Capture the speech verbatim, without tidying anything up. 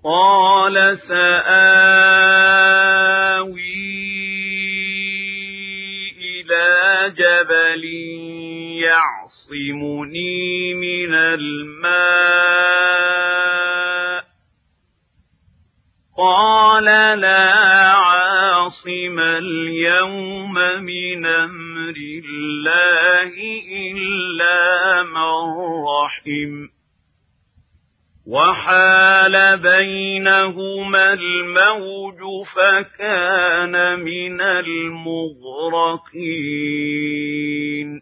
قال سآوي إلى جبل يعصمني من الماء قال لا عاصم اليوم من أمر الله إلا من رحم وحال بينهما الموج فكان من المغرقين